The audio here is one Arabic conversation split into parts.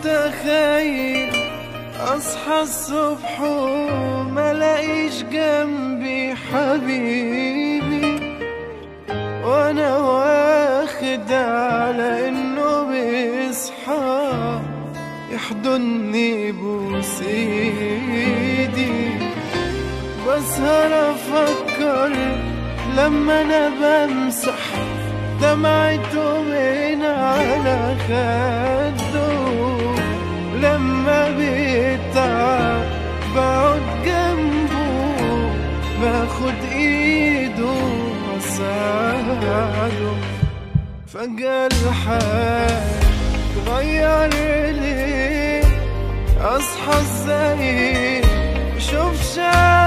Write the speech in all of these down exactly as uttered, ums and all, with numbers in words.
متخيل اصحى الصبح وما لاقيش جنبي حبيبي، وانا واخد على انه بيصحى يحضني بوس ايدي. بسهر افكر لما انا بمسح دمعته من على خده، لما بيتعب بقعد جنبه باخد ايده واساعده. فجأة الحال اتغير ليه، اصحى ازاي مشوفش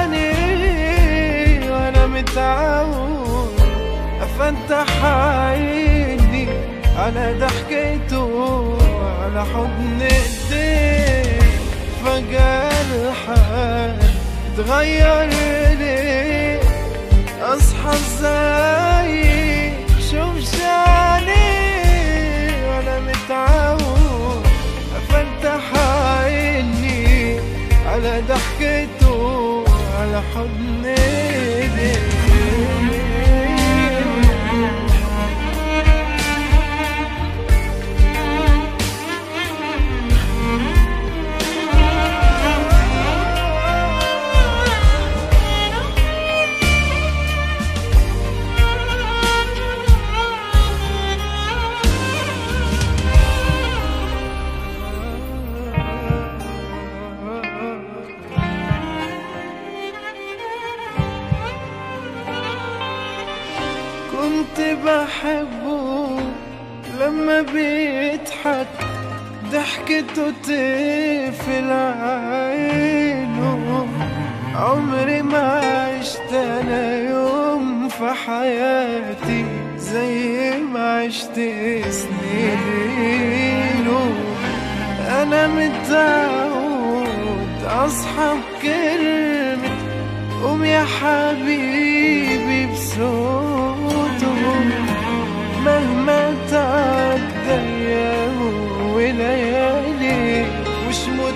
عينيه وانا متعود افتح عيني على ضحكته على حضن ايديه. فجأة الحال اتغير ليه، اصحى ازاي مشوفش عليه وانا متعود افتح عيني على ضحكته على حضن ايديه. كنت بحبه لما بيضحك ضحكته تقفل عينه. عمري ما عشت انا يوم في حياتي زي ما عشت سنينه. انا متعود اصحى بكلمة قوم يا حبيبي بصوته، مهما تعدى ايام وليالي مش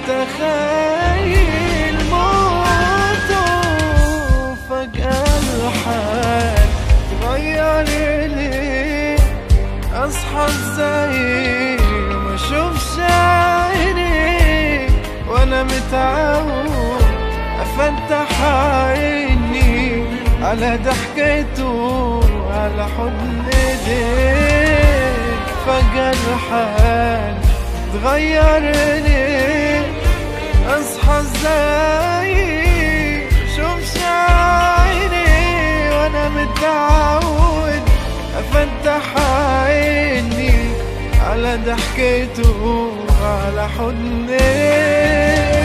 متخيل موته. فجأة الحال اتغير ليه، اصحى ازاي ما اشوفش عيني وانا متعود افتح عيني على ضحكته على حضن ايديه. فجأة الحال اتغير ليه، اصحى ازاي مشوفش عيني وانا متعود افتح عيني على ضحكته على حضن ايديه.